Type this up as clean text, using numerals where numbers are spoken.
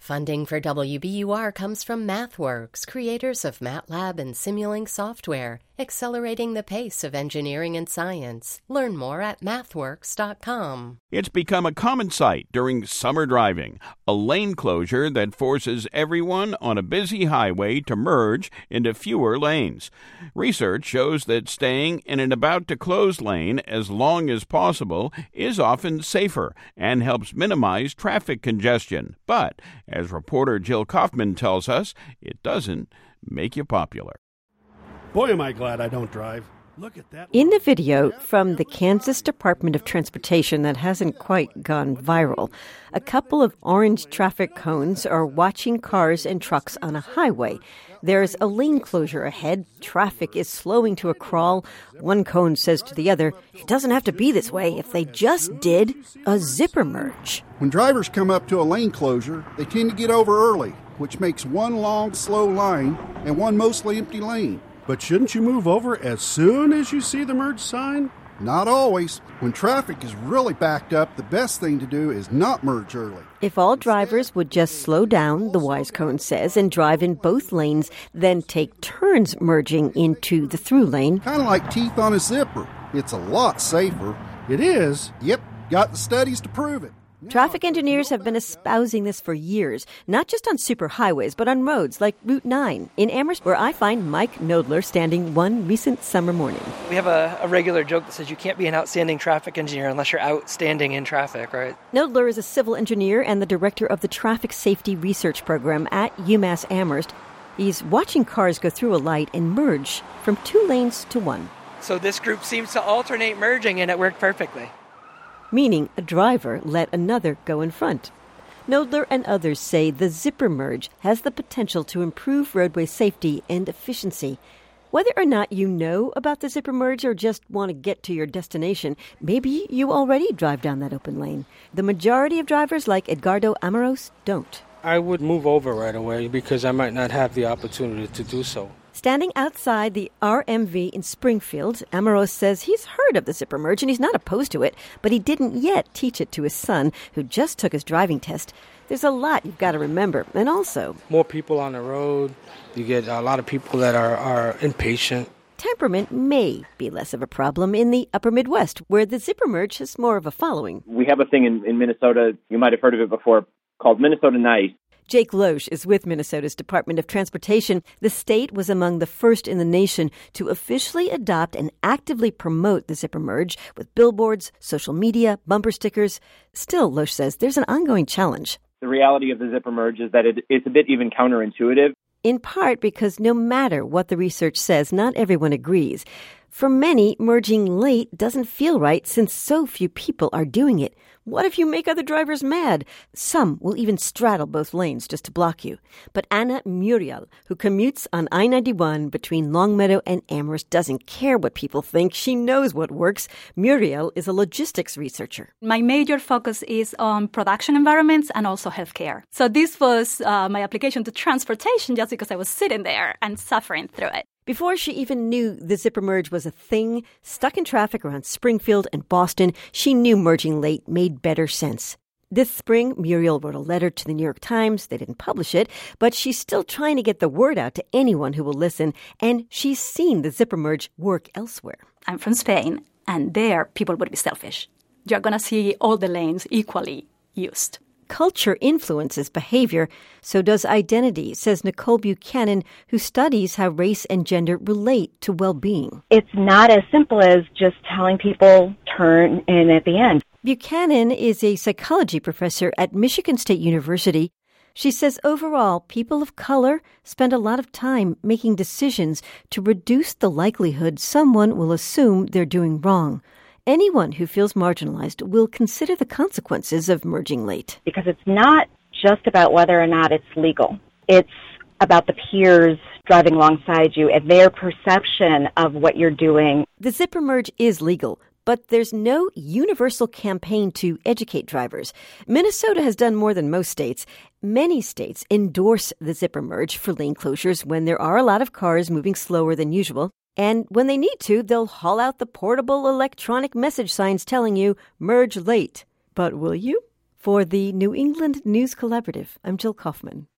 Funding for WBUR comes from MathWorks, creators of MATLAB and Simulink software, accelerating the pace of engineering and science. Learn more at mathworks.com. It's become a common sight during summer driving, a lane closure that forces everyone on a busy highway to merge into fewer lanes. Research shows that staying in an about-to-close lane as long as possible is often safer and helps minimize traffic congestion. But, as reporter Jill Kaufman tells us, it doesn't make you popular. Boy, am I glad I don't drive. Look at that. In the video from the Kansas Department of Transportation that hasn't quite gone viral, a couple of orange traffic cones are watching cars and trucks on a highway. There's a lane closure ahead. Traffic is slowing to a crawl. One cone says to the other, "It doesn't have to be this way if they just did a zipper merge." When drivers come up to a lane closure, they tend to get over early, which makes one long, slow line and one mostly empty lane. But shouldn't you move over as soon as you see the merge sign? Not always. When traffic is really backed up, the best thing to do is not merge early. If all drivers would just slow down, the wise cone says, and drive in both lanes, then take turns merging into the through lane. Kind of like teeth on a zipper. It's a lot safer. It is? Yep, got the studies to prove it. Traffic engineers have been espousing this for years, not just on superhighways, but on roads like Route 9 in Amherst, where I find Mike Nodler standing one recent summer morning. We have a regular joke that says you can't be an outstanding traffic engineer unless you're outstanding in traffic, right? Nodler is a civil engineer and the director of the Traffic Safety Research Program at UMass Amherst. He's watching cars go through a light and merge from two lanes to one. So this group seems to alternate merging, and it worked perfectly. Meaning a driver let another go in front. Nodler and others say the zipper merge has the potential to improve roadway safety and efficiency. Whether or not you know about the zipper merge or just want to get to your destination, maybe you already drive down that open lane. The majority of drivers, like Edgardo Amaros, don't. I would move over right away because I might not have the opportunity to do so. Standing outside the RMV in Springfield, Amaros says he's heard of the zipper merge and he's not opposed to it, but he didn't yet teach it to his son, who just took his driving test. There's a lot you've got to remember, and also more people on the road. You get a lot of people that are impatient. Temperament may be less of a problem in the upper Midwest, where the zipper merge has more of a following. We have a thing in Minnesota, you might have heard of it before, called Minnesota Nice. Jake Loesch is with Minnesota's Department of Transportation. The state was among the first in the nation to officially adopt and actively promote the zipper merge with billboards, social media, bumper stickers. Still, Loesch says there's an ongoing challenge. The reality of the zipper merge is that it's a bit even counterintuitive. In part because no matter what the research says, not everyone agrees. For many, merging late doesn't feel right since so few people are doing it. What if you make other drivers mad? Some will even straddle both lanes just to block you. But Ana Muriel, who commutes on I-91 between Longmeadow and Amherst, doesn't care what people think. She knows what works. Muriel is a logistics researcher. My major focus is on production environments and also healthcare. So this was my application to transportation just because I was sitting there and suffering through it. Before she even knew the zipper merge was a thing, stuck in traffic around Springfield and Boston, she knew merging late made better sense. This spring, Muriel wrote a letter to the New York Times. They didn't publish it, but she's still trying to get the word out to anyone who will listen, and she's seen the zipper merge work elsewhere. I'm from Spain, and there people would be selfish. You're going to see all the lanes equally used. Culture influences behavior, so does identity, says Nicole Buchanan, who studies how race and gender relate to well-being. It's not as simple as just telling people turn in at the end. Buchanan is a psychology professor at Michigan State University. She says overall, people of color spend a lot of time making decisions to reduce the likelihood someone will assume they're doing wrong. Anyone who feels marginalized will consider the consequences of merging late. Because it's not just about whether or not it's legal. It's about the peers driving alongside you and their perception of what you're doing. The zipper merge is legal, but there's no universal campaign to educate drivers. Minnesota has done more than most states. Many states endorse the zipper merge for lane closures when there are a lot of cars moving slower than usual. And when they need to, they'll haul out the portable electronic message signs telling you, merge late. But will you? For the New England News Collaborative, I'm Jill Kaufman.